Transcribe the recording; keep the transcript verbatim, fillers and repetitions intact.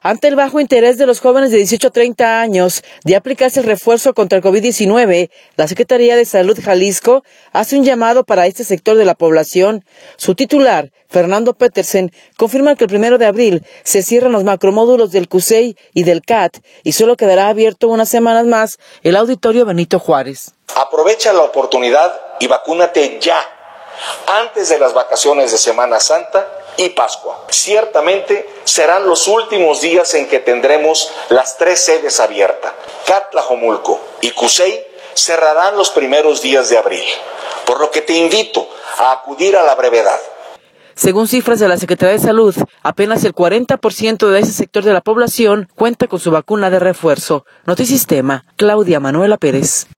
Ante el bajo interés de los jóvenes de dieciocho a treinta años de aplicarse el refuerzo contra el COVID diecinueve, la Secretaría de Salud Jalisco hace un llamado para este sector de la población. Su titular, Fernando Petersen, confirma que el primero de abril se cierran los macromódulos del C U S E I y del C A T y solo quedará abierto unas semanas más el Auditorio Benito Juárez. Aprovecha la oportunidad y vacúnate ya, antes de las vacaciones de Semana Santa y Pascua. Ciertamente serán los últimos días en que tendremos las tres sedes abiertas. C A T Tlajomulco y C U S E I cerrarán los primeros días de abril, por lo que te invito a acudir a la brevedad. Según cifras de la Secretaría de Salud, apenas el cuarenta por ciento de ese sector de la población cuenta con su vacuna de refuerzo. Notisistema, Claudia Manuela Pérez.